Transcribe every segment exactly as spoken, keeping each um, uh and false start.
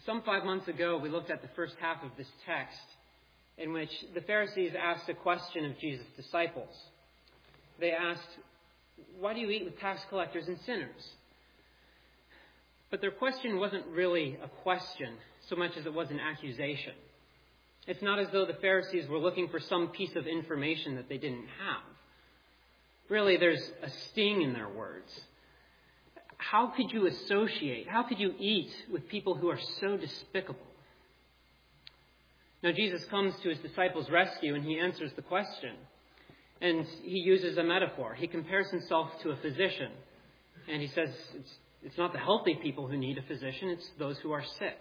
Some five months ago, we looked at the first half of this text in which the Pharisees asked a question of Jesus' disciples. They asked, "Why do you eat with tax collectors and sinners?" But their question wasn't really a question so much as it was an accusation. It's not as though the Pharisees were looking for some piece of information that they didn't have. Really, there's a sting in their words. How could you associate, how could you eat with people who are so despicable? Now, Jesus comes to his disciples' rescue and he answers the question. And he uses a metaphor. He compares himself to a physician. And he says it's, it's not the healthy people who need a physician, it's those who are sick.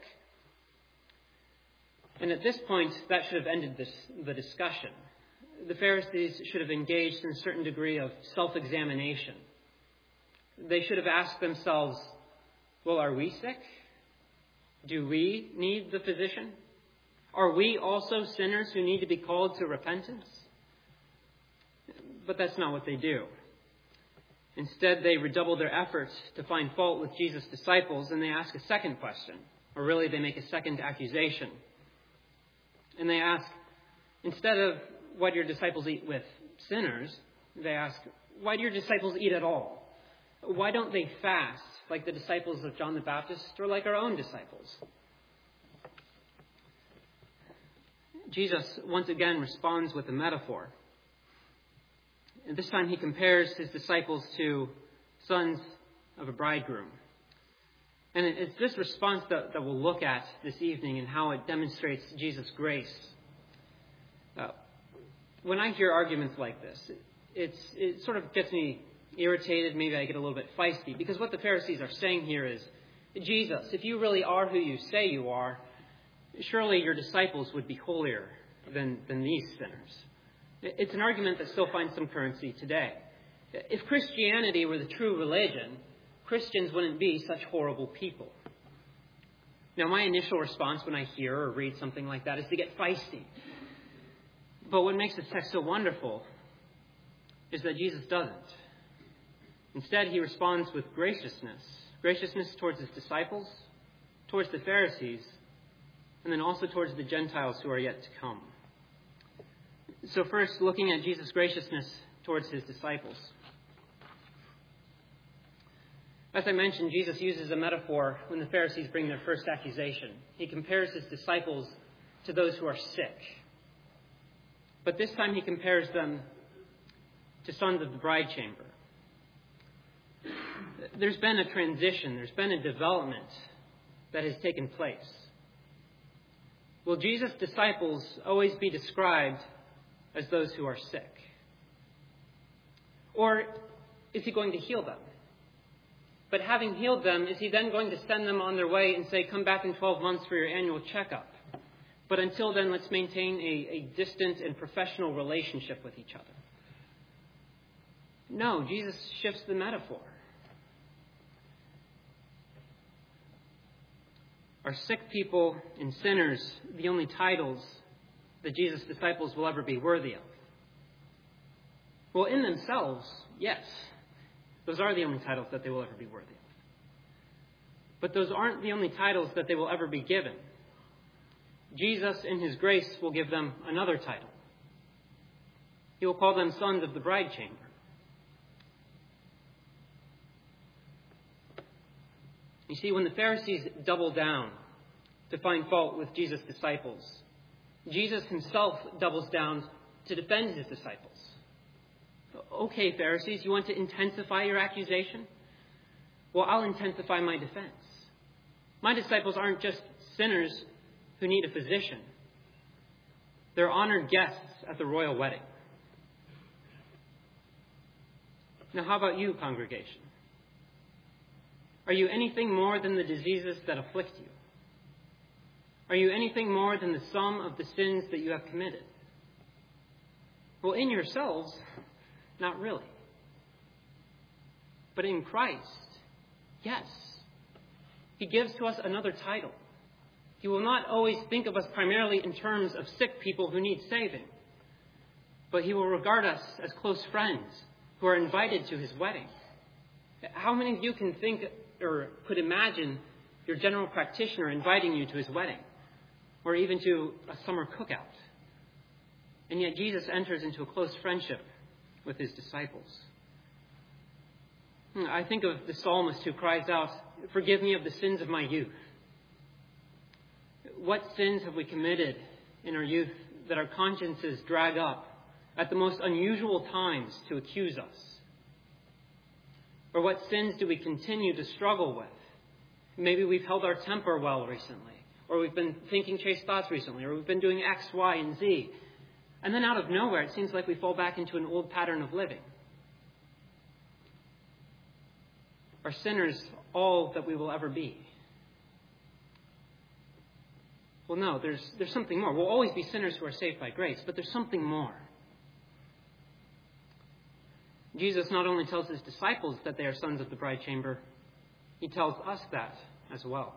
And at this point, that should have ended this, the discussion. The Pharisees should have engaged in a certain degree of self-examination. They should have asked themselves, well, are we sick? Do we need the physician? Are we also sinners who need to be called to repentance? But that's not what they do. Instead, they redouble their efforts to find fault with Jesus' disciples, and they ask a second question, or really they make a second accusation. And they ask, instead of why do your disciples eat with sinners, they ask, why do your disciples eat at all? Why don't they fast like the disciples of John the Baptist or like our own disciples? Jesus once again responds with a metaphor. And this time he compares his disciples to sons of a bridegroom. And it's this response that, that we'll look at this evening and how it demonstrates Jesus' grace. Uh, when I hear arguments like this, it, it's, it sort of gets me irritated. Maybe I get a little bit feisty. Because what the Pharisees are saying here is, Jesus, if you really are who you say you are, surely your disciples would be holier than, than these sinners. It's an argument that still finds some currency today. If Christianity were the true religion, Christians wouldn't be such horrible people. Now, my initial response when I hear or read something like that is to get feisty. But what makes this text so wonderful is that Jesus doesn't. Instead, he responds with graciousness. Graciousness towards his disciples, towards the Pharisees, and then also towards the Gentiles who are yet to come. So first, looking at Jesus' graciousness towards his disciples. As I mentioned, Jesus uses a metaphor when the Pharisees bring their first accusation. He compares his disciples to those who are sick. But this time he compares them to sons of the bride chamber. There's been a transition, there's been a development that has taken place. Will Jesus' disciples always be described as those who are sick? Or is he going to heal them? But having healed them, is he then going to send them on their way and say, come back in twelve months for your annual checkup? But until then, let's maintain a, a distant and professional relationship with each other. No, Jesus shifts the metaphor. Are sick people and sinners the only titles that Jesus' disciples will ever be worthy of? Well, in themselves, yes. Those are the only titles that they will ever be worthy of. But those aren't the only titles that they will ever be given. Jesus, in his grace, will give them another title. He will call them sons of the bride chamber. You see, when the Pharisees double down to find fault with Jesus' disciples, Jesus himself doubles down to defend his disciples. Okay, Pharisees, you want to intensify your accusation? Well, I'll intensify my defense. My disciples aren't just sinners who need a physician. They're honored guests at the royal wedding. Now, how about you, congregation? Are you anything more than the diseases that afflict you? Are you anything more than the sum of the sins that you have committed? Well, in yourselves, not really. But in Christ, yes. He gives to us another title. He will not always think of us primarily in terms of sick people who need saving, but he will regard us as close friends who are invited to his wedding. How many of you can think or could imagine your general practitioner inviting you to his wedding, or even to a summer cookout. And yet Jesus enters into a close friendship with his disciples. I think of the psalmist who cries out, "Forgive me of the sins of my youth." What sins have we committed in our youth that our consciences drag up at the most unusual times to accuse us? Or what sins do we continue to struggle with? Maybe we've held our temper well recently, or we've been thinking chaste thoughts recently, or we've been doing X, Y, and Z. And then out of nowhere, it seems like we fall back into an old pattern of living. Are sinners all that we will ever be? Well, no, there's, there's something more. We'll always be sinners who are saved by grace, but there's something more. Jesus not only tells his disciples that they are sons of the bride chamber, he tells us that as well.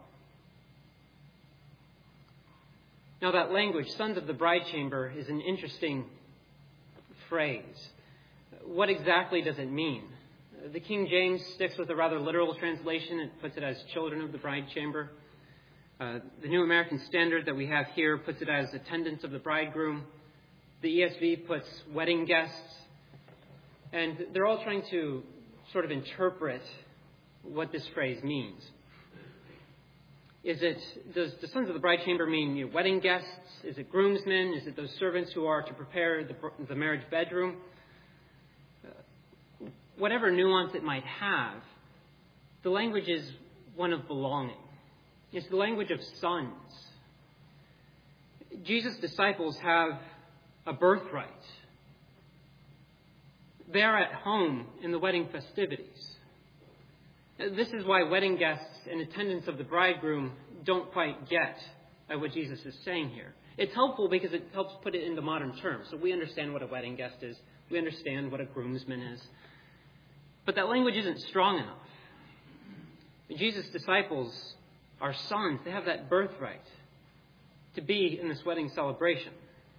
Now, that language, sons of the bride chamber, is an interesting phrase. What exactly does it mean? The King James sticks with a rather literal translation. It puts it as children of the bride chamber. Uh, the New American Standard that we have here puts it as attendants of the bridegroom. The E S V puts wedding guests. And they're all trying to sort of interpret what this phrase means. Is it, does the sons of the bride chamber mean you know, wedding guests? Is it groomsmen? Is it those servants who are to prepare the, the marriage bedroom? Uh, whatever nuance it might have, the language is one of belonging. It's the language of sons. Jesus' disciples have a birthright. They are at home in the wedding festivities. This is why wedding guests and attendants of the bridegroom don't quite get at what Jesus is saying here. It's helpful because it helps put it into modern terms. So we understand what a wedding guest is. We understand what a groomsman is. But that language isn't strong enough. Jesus' disciples are sons. They have that birthright to be in this wedding celebration.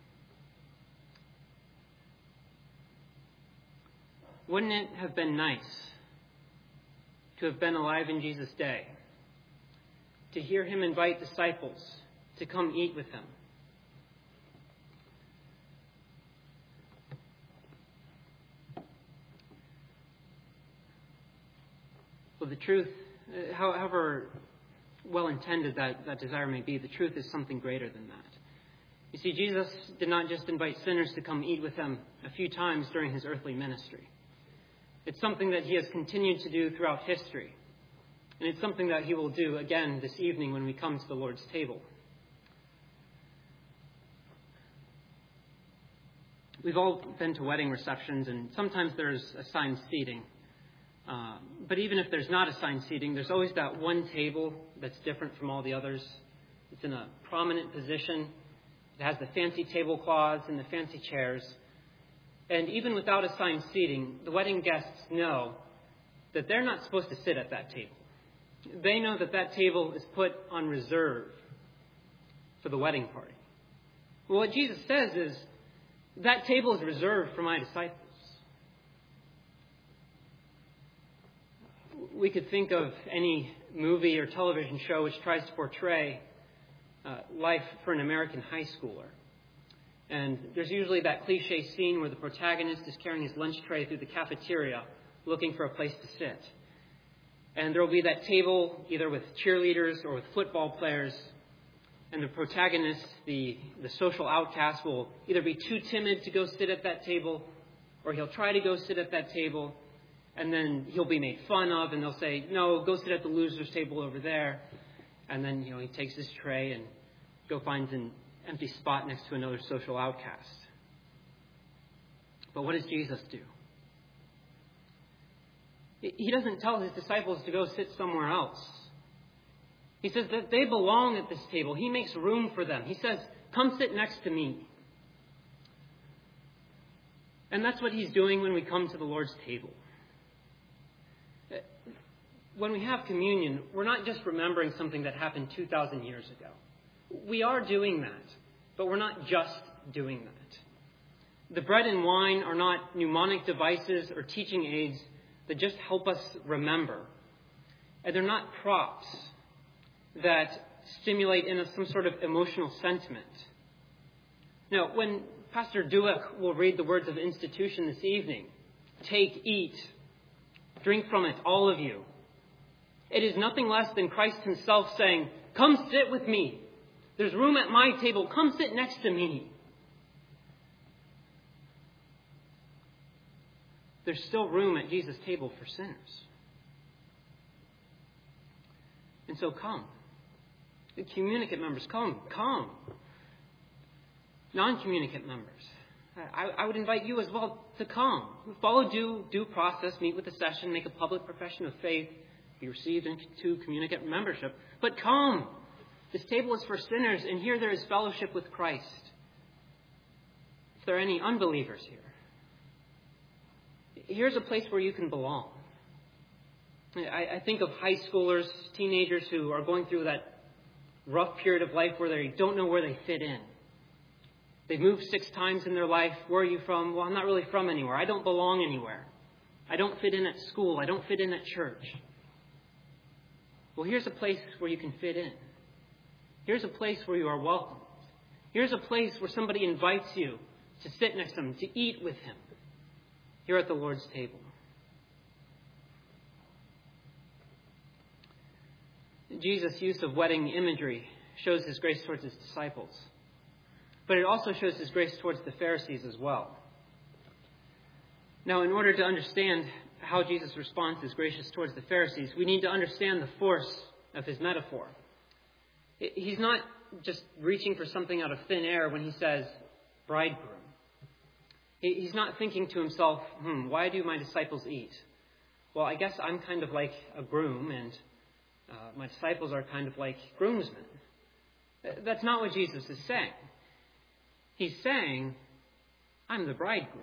Wouldn't it have been nice to have been alive in Jesus' day, to hear him invite disciples to come eat with him? Well, the truth, however well-intended that, that desire may be, the truth is something greater than that. You see, Jesus did not just invite sinners to come eat with him a few times during his earthly ministry. It's something that he has continued to do throughout history. And it's something that he will do again this evening when we come to the Lord's table. We've all been to wedding receptions, and sometimes there's assigned seating. Uh, but even if there's not assigned seating, there's always that one table that's different from all the others. It's in a prominent position. It has the fancy tablecloths and the fancy chairs. And even without assigned seating, the wedding guests know that they're not supposed to sit at that table. They know that that table is put on reserve for the wedding party. Well, what Jesus says is, that table is reserved for my disciples. We could think of any movie or television show which tries to portray uh, life for an American high schooler. And there's usually that cliche scene where the protagonist is carrying his lunch tray through the cafeteria looking for a place to sit. And there will be that table either with cheerleaders or with football players. And the protagonist, the, the social outcast, will either be too timid to go sit at that table, or he'll try to go sit at that table, and then he'll be made fun of, and they'll say, no, go sit at the loser's table over there. And then, you know, he takes his tray and go finds an empty spot next to another social outcast. But what does Jesus do? He doesn't tell his disciples to go sit somewhere else. He says that they belong at this table. He makes room for them. He says, come sit next to me. And that's what he's doing when we come to the Lord's table. When we have communion, we're not just remembering something that happened two thousand years ago. We are doing that, but we're not just doing that. The bread and wine are not mnemonic devices or teaching aids that just help us remember. And they're not props. that stimulate in us some sort of emotional sentiment. Now, when Pastor Dueck will read the words of institution this evening, take, eat, drink from it, all of you, it is nothing less than Christ himself saying, come sit with me. There's room at my table. Come sit next to me. There's still room at Jesus' table for sinners. And so come. The communicant members, come, come. Non-communicant members, I, I would invite you as well to come. Follow due, due process, meet with the session, make a public profession of faith, be received into communicant membership. But come. This table is for sinners, and here there is fellowship with Christ. If there are any unbelievers here, here's a place where you can belong. I, I think of high schoolers, teenagers who are going through that rough period of life where they don't know where they fit in. They've moved six times in their life. Where are you from? Well, I'm not really from anywhere. I don't belong anywhere. I don't fit in at school. I don't fit in at church. Well, here's a place where you can fit in. Here's a place where you are welcomed. Here's a place where somebody invites you to sit next to him, to eat with him. Here at the Lord's table. Jesus' use of wedding imagery shows his grace towards his disciples. But it also shows his grace towards the Pharisees as well. Now, in order to understand how Jesus' response is gracious towards the Pharisees, we need to understand the force of his metaphor. He's not just reaching for something out of thin air when he says, bridegroom. He's not thinking to himself, hmm, why do my disciples eat? Well, I guess I'm kind of like a groom, and uh, my disciples are kind of like groomsmen. That's not what Jesus is saying. He's saying, I'm the bridegroom.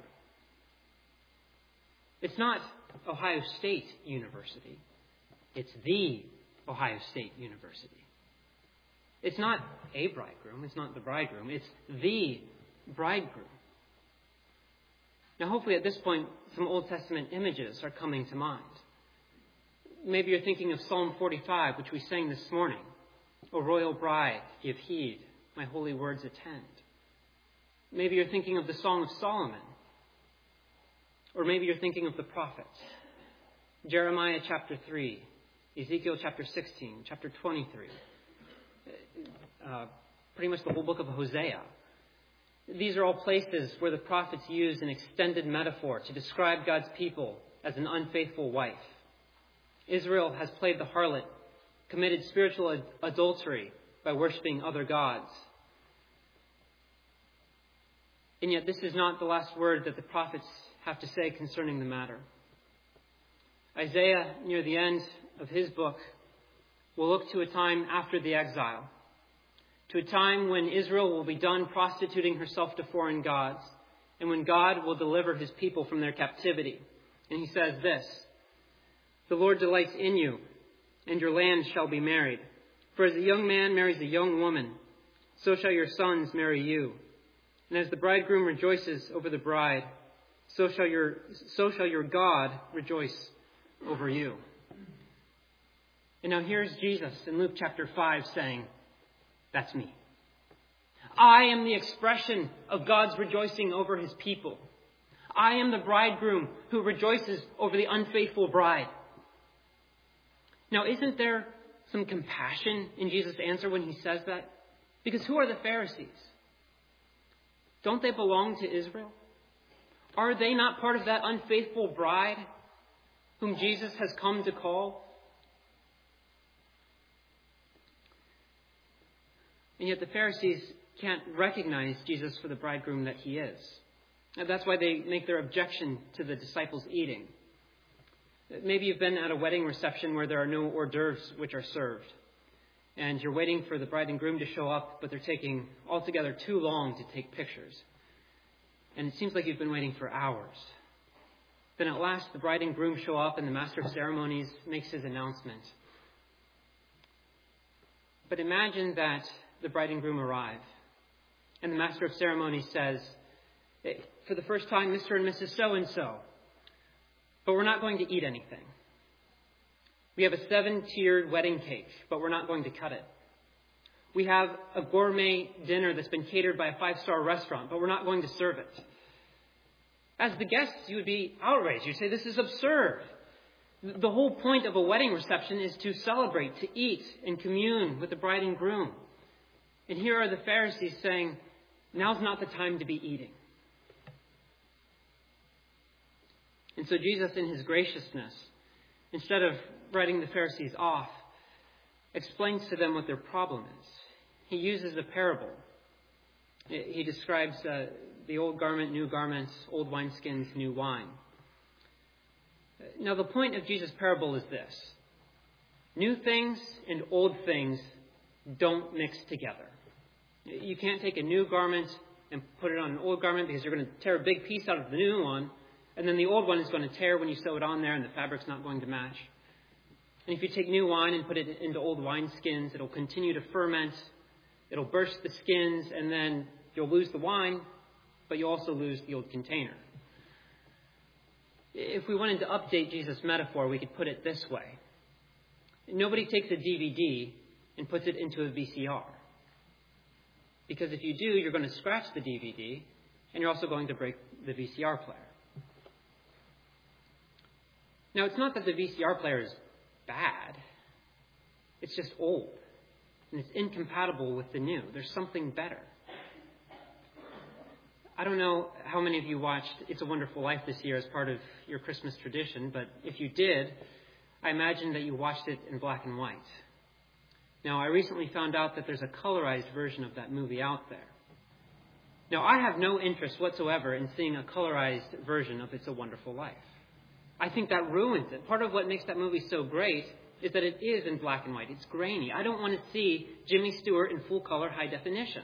It's not Ohio State University. It's the Ohio State University. It's not a bridegroom. It's not the bridegroom. It's the bridegroom. Now, hopefully at this point, some Old Testament images are coming to mind. Maybe you're thinking of Psalm forty-five, which we sang this morning. O royal bride, give heed, my holy words attend. Maybe you're thinking of the Song of Solomon. Or maybe you're thinking of the prophets. Jeremiah chapter three, Ezekiel chapter sixteen, chapter twenty-three. Uh, pretty much the whole book of Hosea. These are all places where the prophets use an extended metaphor to describe God's people as an unfaithful wife. Israel has played the harlot, committed spiritual ad- adultery by worshiping other gods. And yet this is not the last word that the prophets have to say concerning the matter. Isaiah, near the end of his book, will look to a time after the exile, to a time when Israel will be done prostituting herself to foreign gods, and when God will deliver his people from their captivity. And he says this, the Lord delights in you, and your land shall be married. For as a young man marries a young woman, so shall your sons marry you. And as the bridegroom rejoices over the bride, so shall your, so shall your God rejoice over you. And now here's Jesus in Luke chapter five saying, that's me. I am the expression of God's rejoicing over his people. I am the bridegroom who rejoices over the unfaithful bride. Now, isn't there some compassion in Jesus' answer when he says that? Because who are the Pharisees? Don't they belong to Israel? Are they not part of that unfaithful bride whom Jesus has come to call? And yet the Pharisees can't recognize Jesus for the bridegroom that he is. And that's why they make their objection to the disciples eating. Maybe you've been at a wedding reception where there are no hors d'oeuvres which are served. And you're waiting for the bride and groom to show up, but they're taking altogether too long to take pictures. And it seems like you've been waiting for hours. Then at last the bride and groom show up and the master of ceremonies makes his announcement. But imagine that the bride and groom arrive. And the master of ceremonies says, for the first time, Mister and Missus So-and-so. But we're not going to eat anything. We have a seven-tiered wedding cake, but we're not going to cut it. We have a gourmet dinner that's been catered by a five-star restaurant, but we're not going to serve it. As the guests, you would be outraged. You'd say, this is absurd. The whole point of a wedding reception is to celebrate, to eat and commune with the bride and groom. And here are the Pharisees saying, now's not the time to be eating. And so Jesus, in his graciousness, instead of writing the Pharisees off, explains to them what their problem is. He uses a parable. He describes uh, the old garment, new garments, old wineskins, new wine. Now, the point of Jesus' parable is this. New things and old things don't mix together. You can't take a new garment and put it on an old garment because you're going to tear a big piece out of the new one, and then the old one is going to tear when you sew it on there and the fabric's not going to match. And if you take new wine and put it into old wineskins, it'll continue to ferment, it'll burst the skins, and then you'll lose the wine, but you'll also lose the old container. If we wanted to update Jesus' metaphor, we could put it this way. Nobody takes a D V D and puts it into a V C R. Because if you do, you're going to scratch the D V D, and you're also going to break the V C R player. Now, it's not that the V C R player is bad. It's just old. And it's incompatible with the new. There's something better. I don't know how many of you watched It's a Wonderful Life this year as part of your Christmas tradition, but if you did, I imagine that you watched it in black and white. Now, I recently found out that there's a colorized version of that movie out there. Now, I have no interest whatsoever in seeing a colorized version of It's a Wonderful Life. I think that ruins it. Part of what makes that movie so great is that it is in black and white. It's grainy. I don't want to see Jimmy Stewart in full color high definition.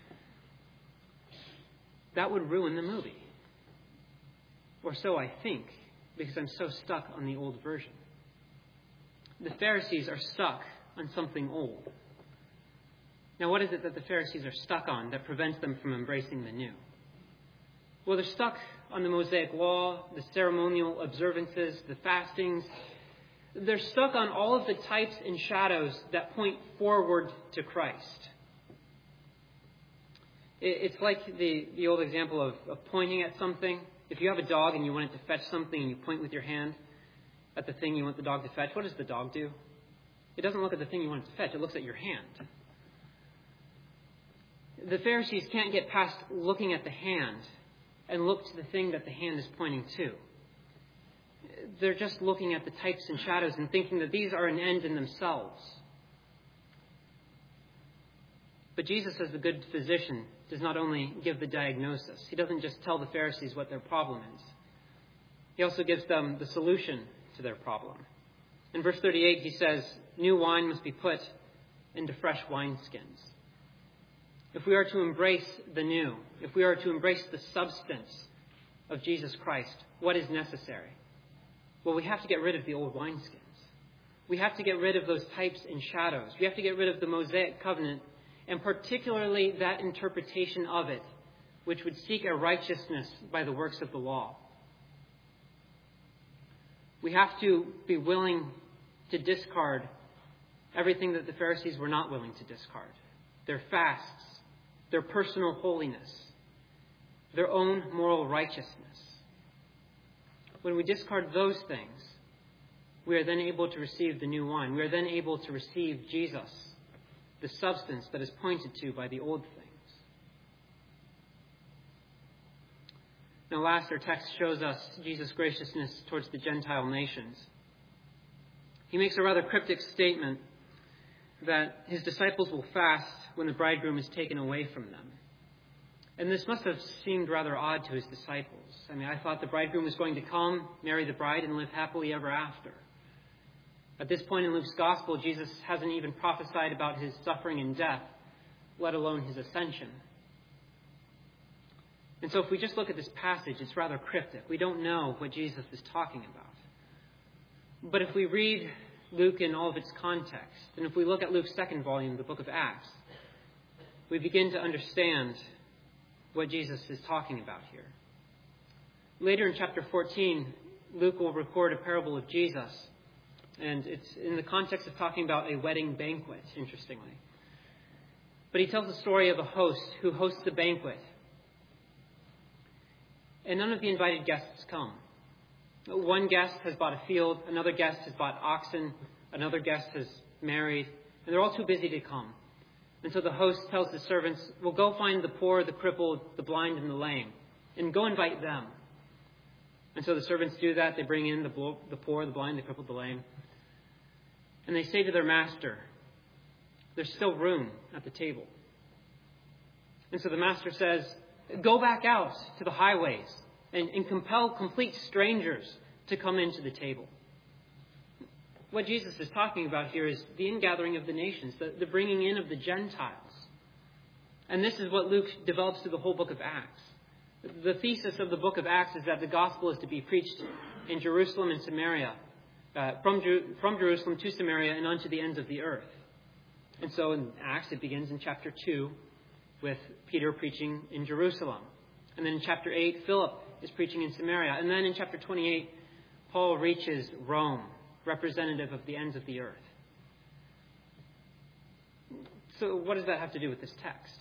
That would ruin the movie. Or so I think, because I'm so stuck on the old version. The Pharisees are stuck on something old. Now, what is it that the Pharisees are stuck on that prevents them from embracing the new? Well, they're stuck on the Mosaic law, the ceremonial observances, the fastings. They're stuck on all of the types and shadows that point forward to Christ. It's like the, the old example of, of pointing at something. If you have a dog and you want it to fetch something and you point with your hand at the thing you want the dog to fetch, what does the dog do? It doesn't look at the thing you want it to fetch. It looks at your hand. The Pharisees can't get past looking at the hand and look to the thing that the hand is pointing to. They're just looking at the types and shadows and thinking that these are an end in themselves. But Jesus, as the good physician, does not only give the diagnosis. He doesn't just tell the Pharisees what their problem is. He also gives them the solution to their problem. In verse thirty-eight, he says, new wine must be put into fresh wineskins. If we are to embrace the new, if we are to embrace the substance of Jesus Christ, what is necessary? Well, we have to get rid of the old wineskins. We have to get rid of those types and shadows. We have to get rid of the Mosaic covenant, and particularly that interpretation of it, which would seek a righteousness by the works of the law. We have to be willing to discard everything that the Pharisees were not willing to discard. Their fasts, their personal holiness, their own moral righteousness. When we discard those things, we are then able to receive the new wine. We are then able to receive Jesus, the substance that is pointed to by the old things. Now, last, our text shows us Jesus' graciousness towards the Gentile nations. He makes a rather cryptic statement that his disciples will fast when the bridegroom is taken away from them. And this must have seemed rather odd to his disciples. I mean, I thought the bridegroom was going to come, marry the bride, and live happily ever after. At this point in Luke's gospel, Jesus hasn't even prophesied about his suffering and death, let alone his ascension. And so if we just look at this passage, it's rather cryptic. We don't know what Jesus is talking about. But if we read Luke in all of its context, and if we look at Luke's second volume, the book of Acts, we begin to understand what Jesus is talking about here. Later in chapter fourteen, Luke will record a parable of Jesus And it's in the context of talking about a wedding banquet, interestingly. But he tells the story of a host who hosts a banquet. And none of the invited guests come. One guest has bought a field, another guest has bought oxen, another guest has married, and they're all too busy to come. And so the host tells the servants, well, go find the poor, the crippled, the blind, and the lame, and go invite them. And so the servants do that. They bring in the poor, the blind, the crippled, the lame. And they say to their master, there's still room at the table. And so the master says, go back out to the highways and, and compel complete strangers to come into the table. What Jesus is talking about here is the ingathering of the nations, the, the bringing in of the Gentiles. And this is what Luke develops through the whole book of Acts. The thesis of the book of Acts is that the gospel is to be preached in Jerusalem and Samaria, uh, from, Jer- from Jerusalem to Samaria and unto the ends of the earth. And so in Acts, it begins in chapter two with Peter preaching in Jerusalem. And then in chapter eight, Philip is preaching in Samaria. And then in chapter twenty-eight, Paul reaches Rome, representative of the ends of the earth. So what does that have to do with this text?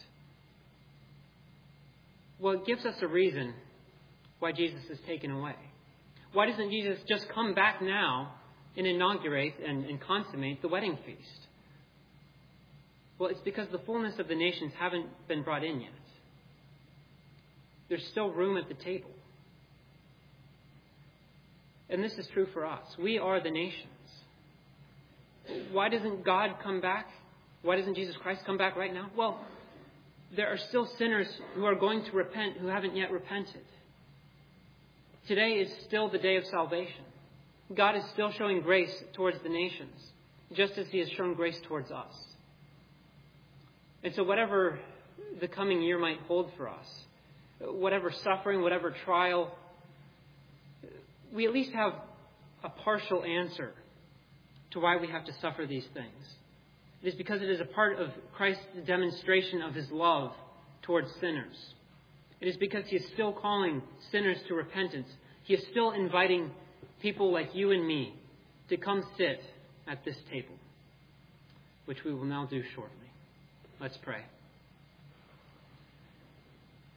Well, it gives us a reason why Jesus is taken away. Why doesn't Jesus just come back now and inaugurate and, and consummate the wedding feast? Well, it's because the fullness of the nations haven't been brought in yet. There's still room at the table. And this is true for us. We are the nations. Why doesn't God come back? Why doesn't Jesus Christ come back right now? Well, there are still sinners who are going to repent who haven't yet repented. Today is still the day of salvation. God is still showing grace towards the nations, just as he has shown grace towards us. And so whatever the coming year might hold for us, whatever suffering, whatever trial, we at least have a partial answer to why we have to suffer these things. It is because it is a part of Christ's demonstration of his love towards sinners. It is because he is still calling sinners to repentance. He is still inviting people like you and me to come sit at this table, which we will now do shortly. Let's pray.